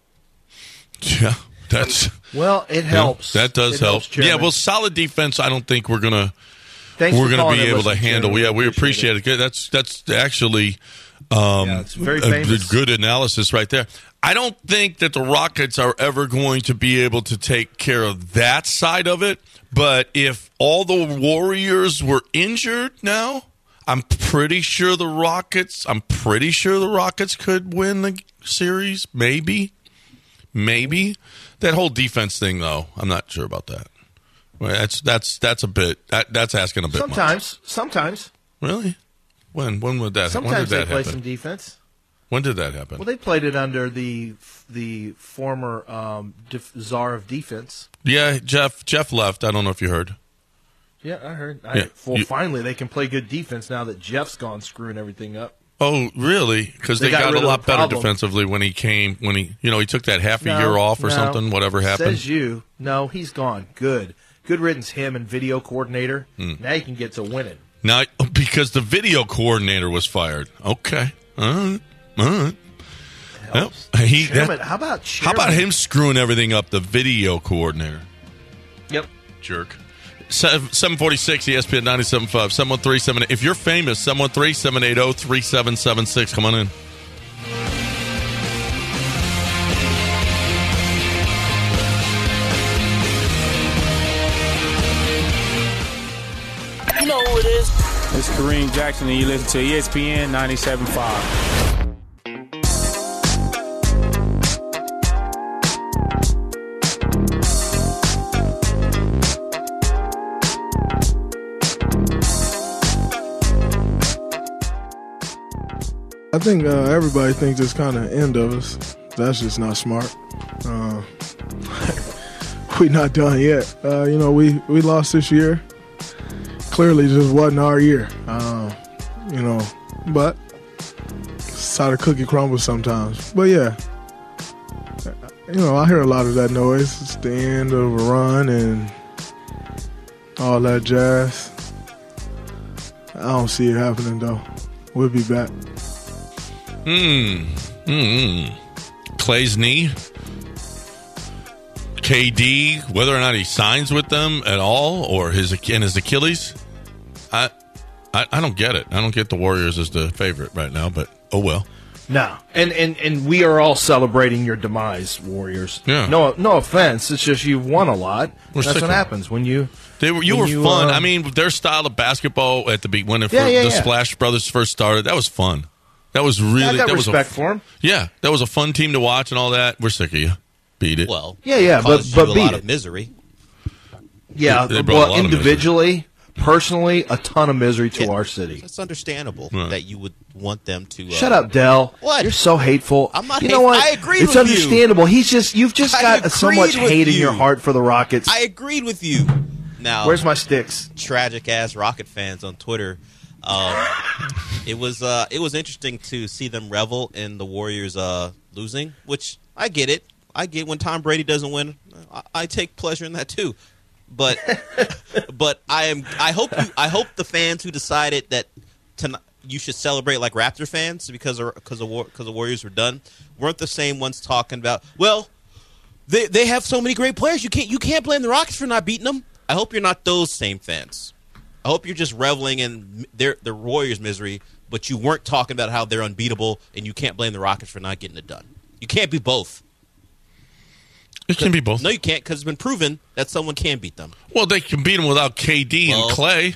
Yeah, that's... Well, it helps. That does help. Yeah, well, solid defense, I don't think we're going to be able to handle. Yeah, we appreciate it. That's actually it's very famous. A good analysis right there. I don't think that the Rockets are ever going to be able to take care of that side of it, but if all the Warriors were injured now, I'm pretty sure the Rockets could win the series, maybe. That whole defense thing, though, I'm not sure about that. Well, that's a bit. That's asking a bit. Sometimes. Really? When would that? Sometimes when did that they play happen? some defense. When did that happen? Well, they played it under the former czar of defense. Yeah, Jeff left. I don't know if you heard. Yeah, I heard. Finally, they can play good defense now that Jeff's gone screwing everything up. Oh, really? Because they got a lot better defensively when he came. When he took that half a year off or something. Whatever happened. Says you. No, he's gone. Good riddance. Him and video coordinator. Now you can get to winning. Now, because the video coordinator was fired. Okay. All right. Well, how about him screwing everything up? The video coordinator. Yep. Jerk. 746 ESPN 97.5 713-7. If you're famous, 713-780-3776. Come on in. You know who it is. It's Kareem Jackson, and you listen to ESPN 97.5. I think everybody thinks it's kind of end of us. That's just not smart. We're not done yet. We lost this year. Clearly, just wasn't our year. But it's how the cookie crumbles sometimes. But yeah, I hear a lot of that noise. It's the end of a run and all that jazz. I don't see it happening though. We'll be back. Clay's knee, KD, whether or not he signs with them at all, or his Achilles, I don't get it. I don't get the Warriors as the favorite right now, but oh well. No, and we are all celebrating your demise, Warriors. Yeah. No offense. It's just you've won a lot. That's what happens when you. You were fun. I mean, their style of basketball at the when the Splash Brothers first started, that was fun. That was really. I got respect for him. Yeah, that was a fun team to watch and all that. We're sick of you. Beat it. Well, but a lot beat of misery. Yeah, well, individually, personally a ton of misery to our city. It's understandable that you would want them to. Shut up, Dell. What? You're so hateful. I'm not. You know what? I agree it's with understandable. You've just got so much hate in you. your heart for the Rockets. I agreed with you. Now, where's my sticks? Tragic ass Rocket fans on Twitter. It was interesting to see them revel in the Warriors losing, which I get it. I get when Tom Brady doesn't win. I take pleasure in that too. But I hope the fans who decided that you should celebrate like Raptor fans because the Warriors were done weren't the same ones talking about, well, they have so many great players, you can't blame the Rockets for not beating them. I hope you're not those same fans. I hope you're just reveling in the Warriors' misery, but you weren't talking about how they're unbeatable and you can't blame the Rockets for not getting it done. You can't be both. It can be both. No, you can't, because it's been proven that someone can beat them. Well, they can beat them without KD and Clay.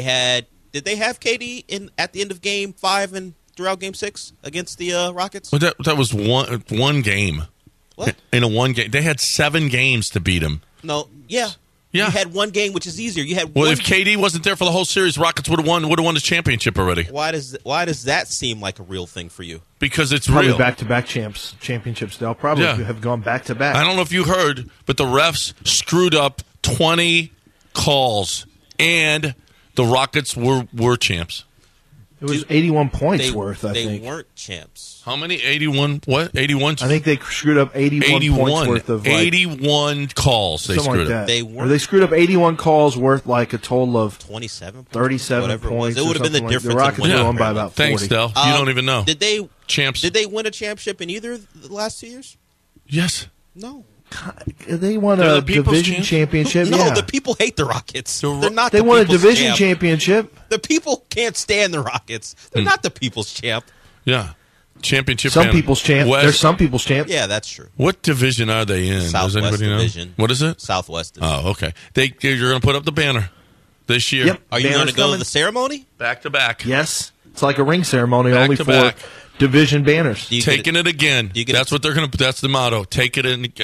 Did they have KD at the end of Game 5 and throughout Game 6 against the Rockets? Well, that was one game. What? In a one game, they had 7 games to beat them. No, yeah. Yeah. You had one game, which is easier. You had. Well, if KD wasn't there for the whole series, Rockets would have won the championship already. Why does that seem like a real thing for you? Because it's probably real. back-to-back championships. They'll probably have gone back-to-back. I don't know if you heard, but the refs screwed up 20 calls, and the Rockets were champs. It was 81 points worth, I think. They weren't champs. How many? 81? What? 81? I think they screwed up 81 points worth of 81 calls they screwed up. They screwed up 81 calls worth like a total of 27 points, 37 points. It would have been the difference. The Rockets won by about 40. Thanks, Del. You don't even know. Did they champs? Did they win a championship in either of the last 2 years? Yes. No. They won a division championship. No, the people hate the Rockets. They're not. They the won a people's division champ. championship. The people can't stand the Rockets. They're not the people's champ. Yeah, championship. Some people's champ. They're some people's champ. Yeah, that's true. What division are they in? Southwest Does anybody know? Division. What is it? Southwest Division. Oh, okay. You're going to put up the banner this year. Yep. Are you going to go to the ceremony? Back to back. Yes, it's like a ring ceremony, Back only to for back. division banners. Taking it again. That's what they're going to. That's the motto. Taking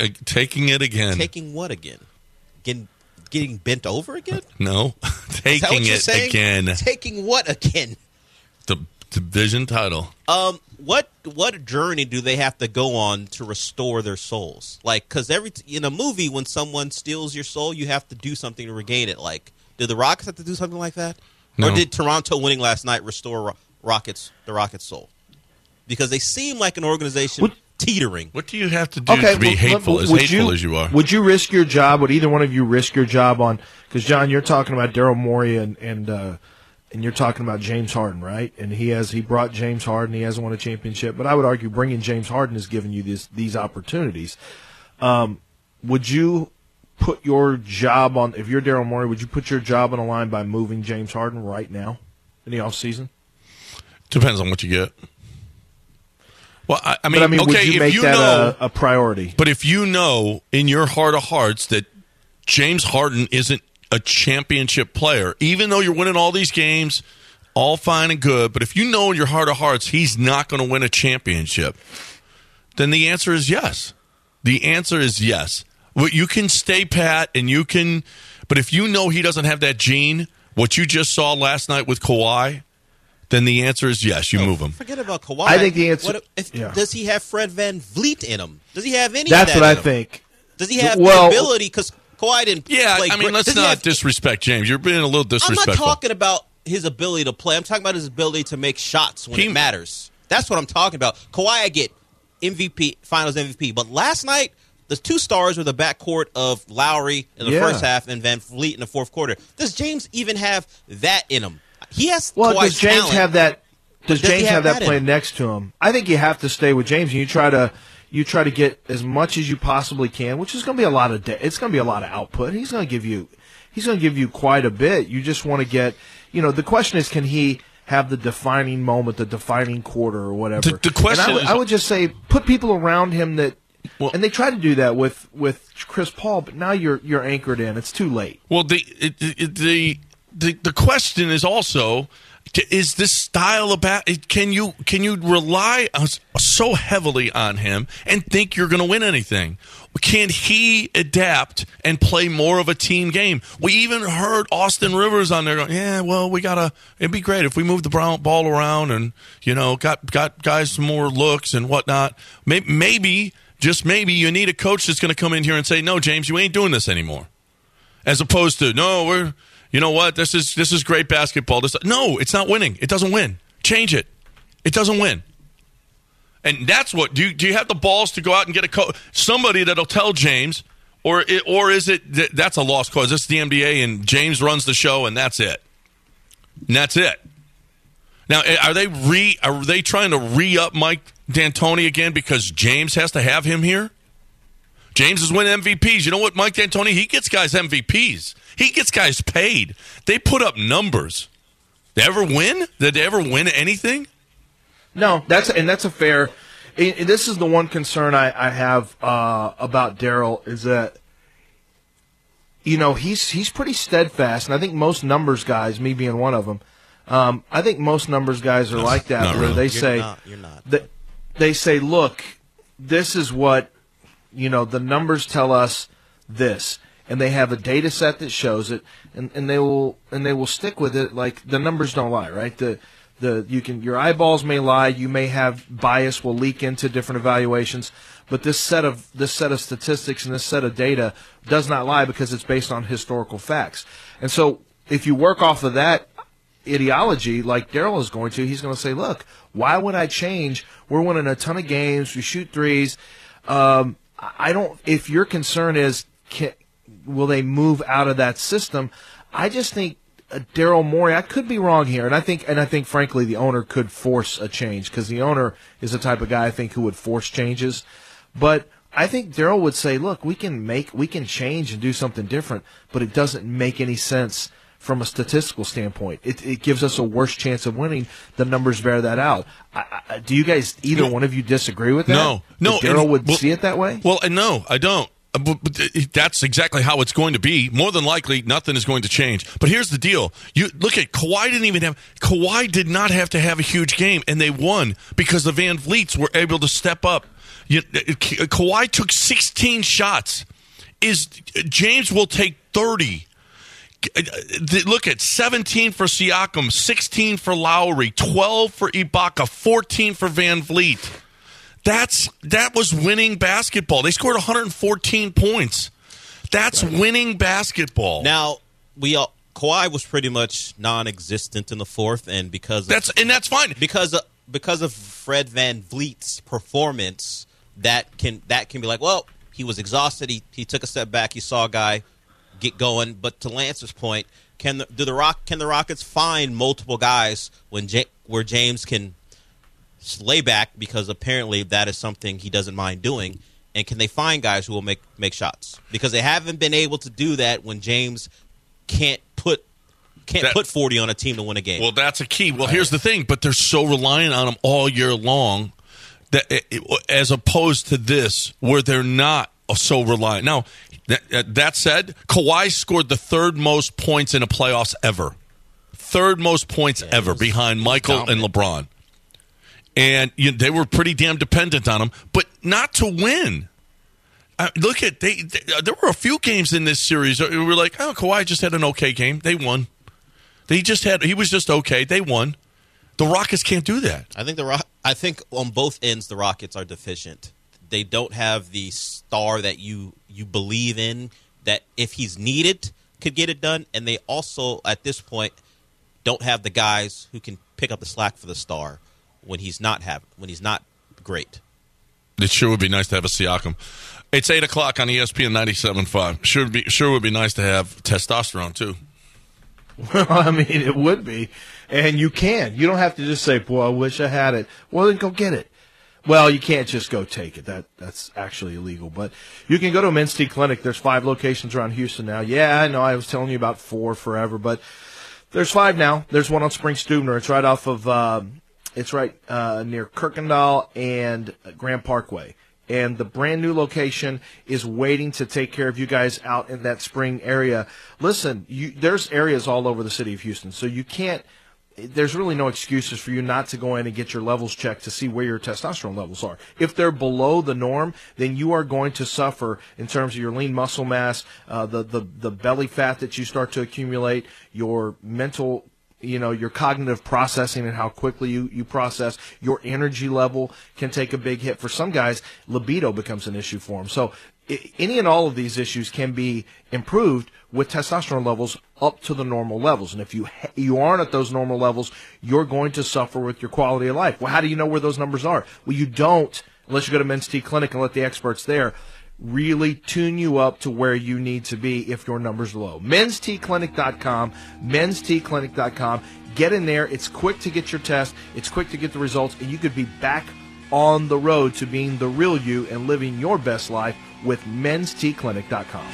it again. Taking what again? Getting bent over again? No, taking it again. Taking what again? The division title. What journey do they have to go on to restore their souls? Like, because in a movie, when someone steals your soul, you have to do something to regain it. Like, did the Rockets have to do something like that? No. Or did Toronto winning last night restore the Rockets' soul? Because they seem like an organization teetering. What do you have to do to be hateful as you are? Would you risk your job? Would either one of you risk your job on? Because John, you're talking about Daryl Morey and you're talking about James Harden, right? And he brought James Harden. He hasn't won a championship, but I would argue bringing James Harden has given you these opportunities. Would you put your job on? If you're Daryl Morey, would you put your job on the line by moving James Harden right now in the offseason? Depends on what you get. Well, I mean, okay, would you make that a priority? But if you know in your heart of hearts that James Harden isn't a championship player, even though you're winning all these games, all fine and good, but if you know in your heart of hearts he's not going to win a championship, then the answer is yes. The answer is yes. Well, you can stay pat and you can, but if you know he doesn't have that gene, what you just saw last night with Kawhi, then the answer is yes, you move him. Forget about Kawhi. I think the answer... Does he have Fred VanVleet in him? Does he have any That's of that what I in him? think. Does he have the ability? Because Kawhi didn't play I mean, let's not disrespect James. You're being a little disrespectful. I'm not talking about his ability to play. I'm talking about his ability to make shots when it matters. That's what I'm talking about. Kawhi, I get MVP, Finals MVP. But last night, the two stars were the backcourt of Lowry in the first half and VanVleet in the fourth quarter. Does James even have that in him? He has Kawhi's does James talent. have that? Does James have that in playing him? next to him? I think you have to stay with James, and you try to get as much as you possibly can, which is going to be a lot of it's going to be a lot of output. He's going to give you quite a bit. You just want to get, the question is, can he have the defining moment, the defining quarter, or whatever? The question I would just say put people around him that. Well, and they try to do that with Chris Paul, but now you're anchored in. It's too late. Well, the the question is also, is this style of can you rely so heavily on him and think you're going to win anything? Can he adapt and play more of a team game? We even heard Austin Rivers on there going, yeah, well, it'd be great if we moved the ball around and, got guys some more looks and whatnot. Maybe, just maybe, you need a coach that's going to come in here and say, no, James, you ain't doing this anymore. As opposed to, no, you know what, this is great basketball. No, it's not winning. It doesn't win. Change it. It doesn't win. And that's what, do you have the balls to go out and get somebody that'll tell James, or is it that's a lost cause? This is the NBA and James runs the show and that's it. And that's it. Now, are they trying to re-up Mike D'Antoni again because James has to have him here? James is winning MVPs. You know what, Mike D'Antoni, he gets guys MVPs. He gets guys paid. They put up numbers. They ever win? Did they ever win anything? No, that's a fair. This is the one concern I have about Daryl is that he's pretty steadfast, and I think most numbers guys, me being one of them, I think most numbers guys are like that, where they say you're not. They say, look, this is what the numbers tell us this, and they have a data set that shows it, and they will stick with it. Like the numbers don't lie, right? Your eyeballs may lie, you may have bias will leak into different evaluations, but this set of statistics and this set of data does not lie because it's based on historical facts. And so if you work off of that ideology like Daryl is going to, he's going to say, look, why would I change? We're winning a ton of games, we shoot threes. If your concern is will they move out of that system, I just think Daryl Morey, I could be wrong here, and I think frankly the owner could force a change because the owner is the type of guy I think who would force changes. But I think Daryl would say, look, we can change and do something different, but it doesn't make any sense from a statistical standpoint. It gives us a worse chance of winning. The numbers bear that out. Do you guys, either one of you, disagree with that? No. Daryl would see it that way? Well, no, I don't. But that's exactly how it's going to be. More than likely, nothing is going to change. But here's the deal. You look at Kawhi Kawhi did not have to have a huge game, and they won because the Van Vliets were able to step up. Kawhi took 16 shots. James will take 30. Look at 17 for Siakam, 16 for Lowry, 12 for Ibaka, 14 for Van Vliet. That was winning basketball. They scored 114 points. That's winning basketball. Now, Kawhi was pretty much non-existent in the fourth, and that's fine because of Fred Van Vliet's performance. That can be like, well, he was exhausted. He took a step back. He saw a guy get going. But to Lance's point, can the Rockets find multiple guys where James can lay back, because apparently that is something he doesn't mind doing, and can they find guys who will make shots? Because they haven't been able to do that when James can't put 40 on a team to win a game. Well, that's a key. Well, here's the thing, but they're so reliant on him all year long that as opposed to this where they're not so reliant. Now, that said, Kawhi scored the third most points in the playoffs ever. Third most points ever, behind Michael and LeBron. And they were pretty damn dependent on him, but not to win. Look at there were a few games in this series where we were like, oh, Kawhi just had an okay game. They won. He was just okay. They won. The Rockets can't do that. I think on both ends the Rockets are deficient. They don't have the star that you believe in, that if he's needed could get it done, and they also at this point don't have the guys who can pick up the slack for the star when he's not great. It sure would be nice to have a Siakam. It's 8:00 on ESPN 97.5. Sure would be nice to have testosterone too. Well, I mean, it would be, and you can. You don't have to just say, "Boy, I wish I had it." Well, then go get it. Well, you can't just go take it. That's actually illegal. But you can go to a Men's T Clinic. There's 5 locations around Houston now. Yeah, I know. I was telling you about 4 forever, but there's 5 now. There's one on Spring Stubner. It's right off of. It's right near Kirkendall and Grand Parkway. and the brand new location is waiting to take care of you guys out in that spring area. Listen, there's areas all over the city of Houston, so there's really no excuses for you not to go in and get your levels checked to see where your testosterone levels are. If they're below the norm, then you are going to suffer in terms of your lean muscle mass, the belly fat that you start to accumulate, your mental, your cognitive processing and how quickly you process. Your energy level can take a big hit. For some guys, libido becomes an issue for them. So any and all of these issues can be improved with testosterone levels up to the normal levels. And if you aren't at those normal levels, you're going to suffer with your quality of life. Well, how do you know where those numbers are? Well, you don't, unless you go to Men's T Clinic and let the experts there really tune you up to where you need to be if your numbers are low. Men'sTClinic.com, Men'sTClinic.com. Get in there. It's quick to get your test. It's quick to get the results, and you could be back on the road to being the real you and living your best life with Men'sTClinic.com.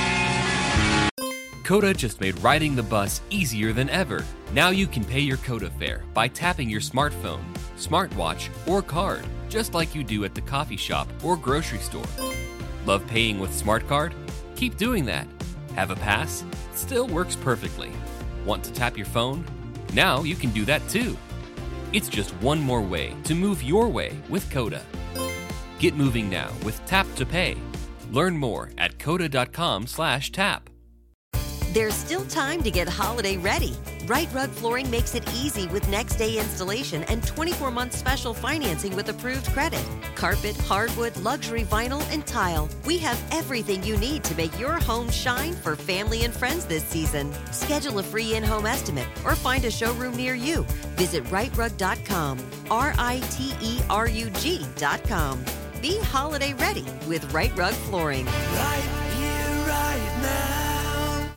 Coda just made riding the bus easier than ever. Now you can pay your Coda fare by tapping your smartphone, smartwatch, or card, just like you do at the coffee shop or grocery store. Love paying with SmartCard? Keep doing that. Have a pass? Still works perfectly. Want to tap your phone? Now you can do that too. It's just one more way to move your way with Coda. Get moving now with Tap to Pay. Learn more at coda.com/tap. There's still time to get holiday ready. Right Rug Flooring makes it easy with next day installation and 24-month special financing with approved credit. Carpet, hardwood, luxury vinyl, and tile. We have everything you need to make your home shine for family and friends this season. Schedule a free in-home estimate or find a showroom near you. Visit rightrug.com, RITERUG.com. Be holiday ready with Right Rug Flooring. Right